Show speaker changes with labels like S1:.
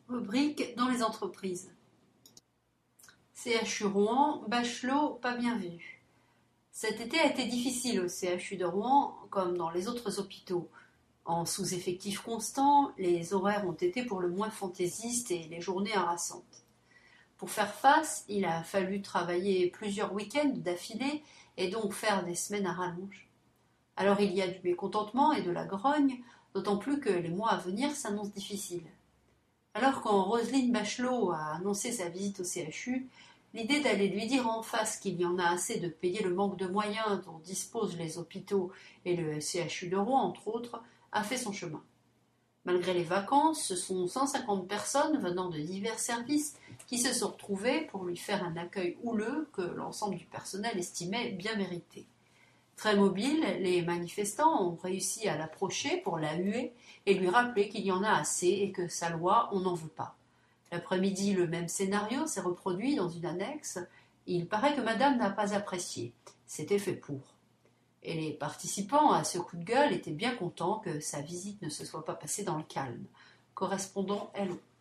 S1: Rubrique dans les entreprises. CHU Rouen, Bachelot pas bien vu. Cet été a été difficile au CHU de Rouen, comme dans les autres hôpitaux. En sous-effectif constant, les horaires ont été pour le moins fantaisistes et les journées harassantes. Pour faire face, il a fallu travailler plusieurs week-ends d'affilée et donc faire des semaines à rallonge. Alors il y a du mécontentement et de la grogne, d'autant plus que les mois à venir s'annoncent difficiles. Alors quand Roselyne Bachelot a annoncé sa visite au CHU, l'idée d'aller lui dire en face qu'il y en a assez de payer le manque de moyens dont disposent les hôpitaux et le CHU de Rouen, entre autres, a fait son chemin. Malgré les vacances, ce sont 150 personnes venant de divers services qui se sont retrouvées pour lui faire un accueil houleux que l'ensemble du personnel estimait bien mérité. Très mobiles, les manifestants ont réussi à l'approcher pour la huer et lui rappeler qu'il y en a assez et que sa loi, on n'en veut pas. L'après-midi, le même scénario s'est reproduit dans une annexe. Il paraît que madame n'a pas apprécié. C'était fait pour. Et les participants à ce coup de gueule étaient bien contents que sa visite ne se soit pas passée dans le calme. Correspondant LO.